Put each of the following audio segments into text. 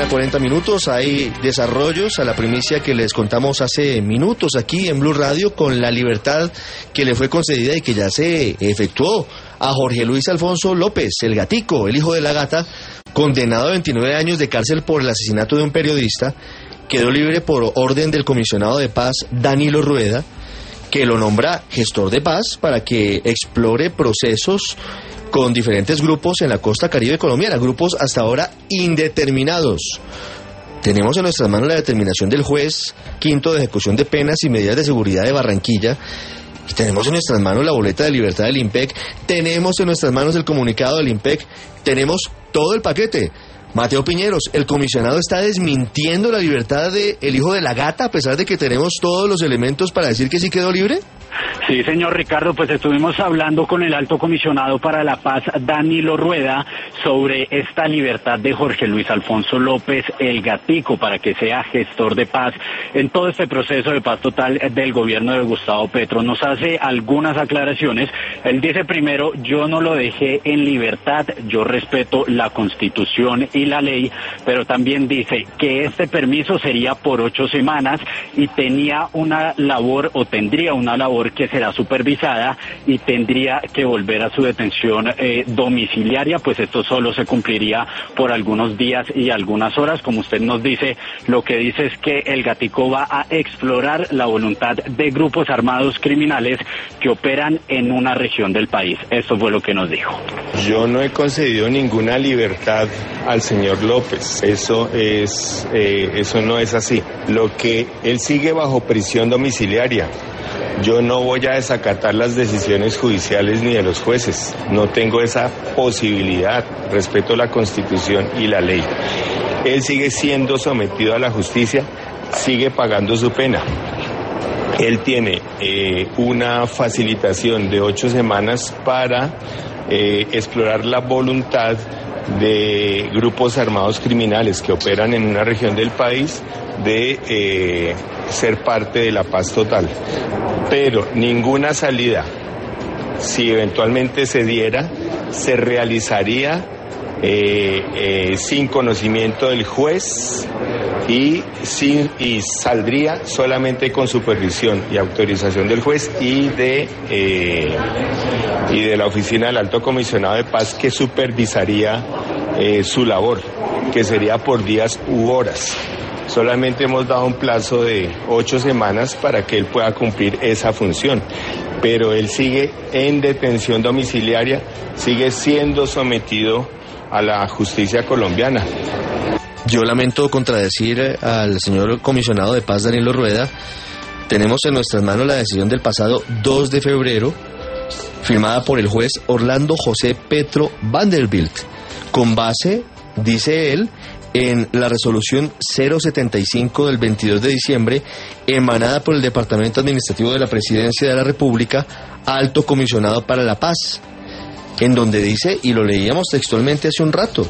40 minutos, hay desarrollos a la primicia que les contamos hace minutos aquí en Blue Radio con la libertad que le fue concedida y que ya se efectuó a Jorge Luis Alfonso López, el gatico, el hijo de la gata, condenado a 29 años de cárcel por el asesinato de un periodista. Quedó libre por orden del comisionado de paz Danilo Rueda, que lo nombra gestor de paz para que explore procesos con diferentes grupos en la costa caribe colombiana, grupos hasta ahora indeterminados. Tenemos en nuestras manos la determinación del juez quinto de ejecución de penas y medidas de seguridad de Barranquilla. Y tenemos en nuestras manos la boleta de libertad del IMPEC, tenemos en nuestras manos el comunicado del IMPEC, tenemos todo el paquete. Mateo Piñeros, el comisionado está desmintiendo la libertad del hijo de la gata a pesar de que tenemos todos los elementos para decir que sí quedó libre. Sí, señor Ricardo, pues estuvimos hablando con el alto comisionado para la paz, Danilo Rueda, sobre esta libertad de Jorge Luis Alfonso López, el gatico, para que sea gestor de paz en todo este proceso de paz total del gobierno de Gustavo Petro. Nos hace algunas aclaraciones. Él dice primero, yo no lo dejé en libertad, yo respeto la Constitución y la ley, pero también dice que este permiso sería por 8 semanas y tenía una labor o tendría una labor que será supervisada y tendría que volver a su detención domiciliaria, pues esto solo se cumpliría por algunos días y algunas horas. Como usted nos dice, lo que dice es que el gatico va a explorar la voluntad de grupos armados criminales que operan en una región del país. Esto fue lo que nos dijo. Yo no he concedido ninguna libertad al señor López, eso no es así. Lo que él sigue bajo prisión domiciliaria. Yo no voy a desacatar las decisiones judiciales ni de los jueces. No tengo esa posibilidad. Respeto la Constitución y la ley. Él sigue siendo sometido a la justicia, sigue pagando su pena. Él tiene una facilitación de 8 semanas para explorar la voluntad de grupos armados criminales que operan en una región del país de ser parte de la paz total. Pero ninguna salida, si eventualmente se diera, se realizaría sin conocimiento del juez y saldría solamente con supervisión y autorización del juez y de la oficina del Alto Comisionado de Paz, que supervisaría su labor, que sería por días u horas. Solamente hemos dado un plazo de 8 semanas para que él pueda cumplir esa función, pero él sigue en detención domiciliaria, sigue siendo sometido a la justicia colombiana. Yo lamento contradecir al señor comisionado de paz Danilo Rueda. Tenemos en nuestras manos la decisión del pasado 2 de febrero, firmada por el juez Orlando José Petro Vanderbilt, con base, dice él, en la resolución 075 del 22 de diciembre, emanada por el Departamento Administrativo de la Presidencia de la República, Alto Comisionado para la Paz, en donde dice, y lo leíamos textualmente hace un rato,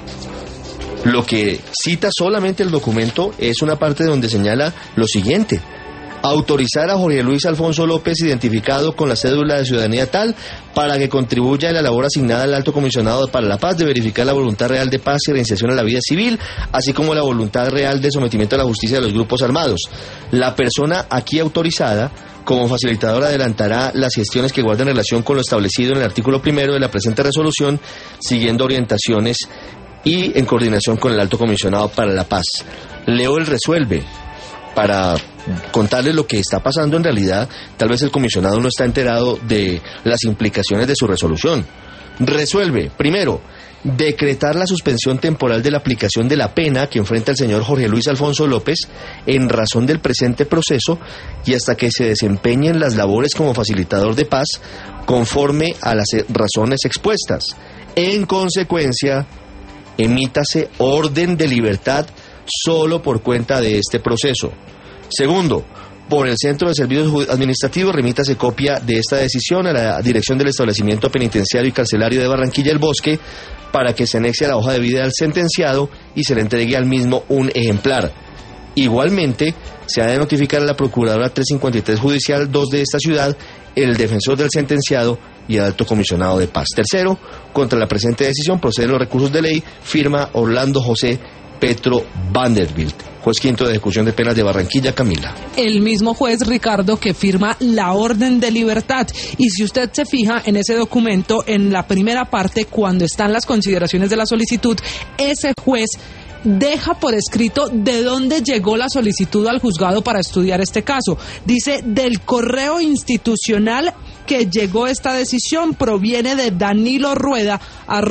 lo que cita solamente el documento es una parte donde señala lo siguiente: autorizar a Jorge Luis Alfonso López, identificado con la cédula de ciudadanía tal, para que contribuya en la labor asignada al Alto Comisionado para la Paz de verificar la voluntad real de paz y reinserción a la vida civil, así como la voluntad real de sometimiento a la justicia de los grupos armados. La persona aquí autorizada, como facilitadora, adelantará las gestiones que guarden relación con lo establecido en el artículo 1 de la presente resolución, siguiendo orientaciones y en coordinación con el Alto Comisionado para la Paz. Leo el resuelve para contarles lo que está pasando. En realidad, tal vez el comisionado no está enterado de las implicaciones de su resolución. Resuelve, primero, decretar la suspensión temporal de la aplicación de la pena que enfrenta el señor Jorge Luis Alfonso López en razón del presente proceso y hasta que se desempeñen las labores como facilitador de paz conforme a las razones expuestas. En consecuencia, emítase orden de libertad solo por cuenta de este proceso. Segundo, por el Centro de Servicios Administrativos remítase copia de esta decisión a la Dirección del Establecimiento Penitenciario y Carcelario de Barranquilla El Bosque para que se anexe a la hoja de vida del sentenciado y se le entregue al mismo un ejemplar. Igualmente, se ha de notificar a la Procuradora 353 Judicial 2 de esta ciudad, el defensor del sentenciado y el Alto Comisionado de Paz. Tercero, contra la presente decisión proceden los recursos de ley, firma Orlando José Petro Vanderbilt. Juez quinto de ejecución de penas de Barranquilla, Camila. El mismo juez, Ricardo, que firma la orden de libertad. Y si usted se fija en ese documento, en la primera parte, cuando están las consideraciones de la solicitud, ese juez deja por escrito de dónde llegó la solicitud al juzgado para estudiar este caso. Dice: del correo institucional que llegó esta decisión proviene de Danilo Rueda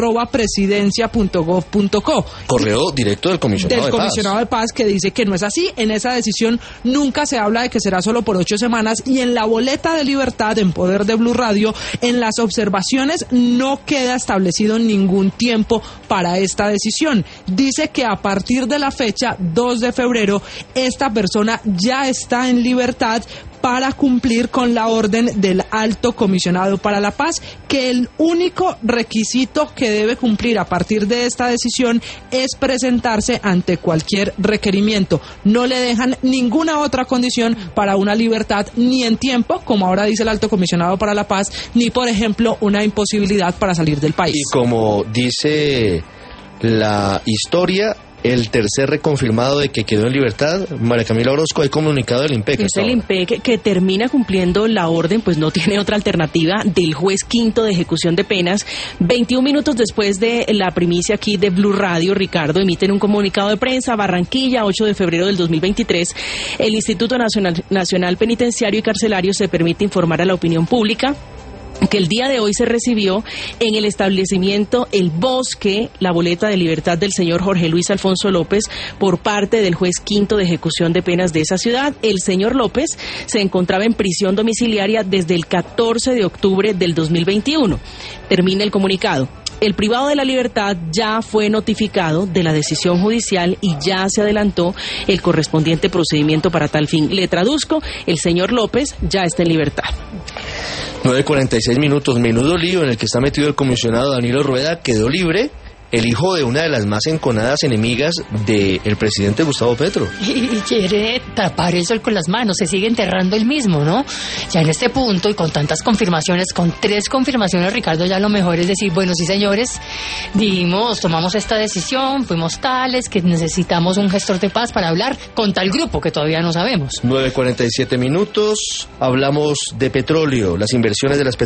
@presidencia.gov.co. Correo directo del comisionado de Paz, que dice que no es así. En esa decisión nunca se habla de que será solo por 8 semanas, y en la boleta de libertad en poder de Blue Radio, en las observaciones, no queda establecido ningún tiempo para esta decisión. Dice que a partir de la fecha 2 de febrero esta persona ya está en libertad para cumplir con la orden del Alto Comisionado para la Paz, que el único requisito que debe cumplir a partir de esta decisión es presentarse ante cualquier requerimiento. No le dejan ninguna otra condición para una libertad, ni en tiempo, como ahora dice el Alto Comisionado para la Paz, ni, por ejemplo, una imposibilidad para salir del país. Y como dice la historia, el tercer reconfirmado de que quedó en libertad, María Camila Orozco, hay comunicado del IMPEC. Es el IMPEC que termina cumpliendo la orden, pues no tiene otra alternativa, del juez quinto de ejecución de penas. 21 minutos después de la primicia aquí de Blue Radio, Ricardo, emiten un comunicado de prensa. Barranquilla, 8 de febrero del 2023. El Instituto Nacional Penitenciario y Carcelario se permite informar a la opinión pública que el día de hoy se recibió en el establecimiento El Bosque la boleta de libertad del señor Jorge Luis Alfonso López por parte del juez quinto de ejecución de penas de esa ciudad. El señor López se encontraba en prisión domiciliaria desde el 14 de octubre del 2021. Termina el comunicado. El privado de la libertad ya fue notificado de la decisión judicial y ya se adelantó el correspondiente procedimiento para tal fin. Le traduzco: el señor López ya está en libertad. 9:46 minutos, menudo lío en el que está metido el comisionado Danilo Rueda. Quedó libre el hijo de una de las más enconadas enemigas del presidente Gustavo Petro. Y quiere tapar el sol con las manos, se sigue enterrando él mismo, ¿no? Ya en este punto, y con tantas confirmaciones, con 3 confirmaciones, Ricardo, ya lo mejor es decir: bueno, sí, señores, tomamos esta decisión, fuimos tales, que necesitamos un gestor de paz para hablar con tal grupo que todavía no sabemos. 9:47 minutos, hablamos de petróleo, las inversiones de las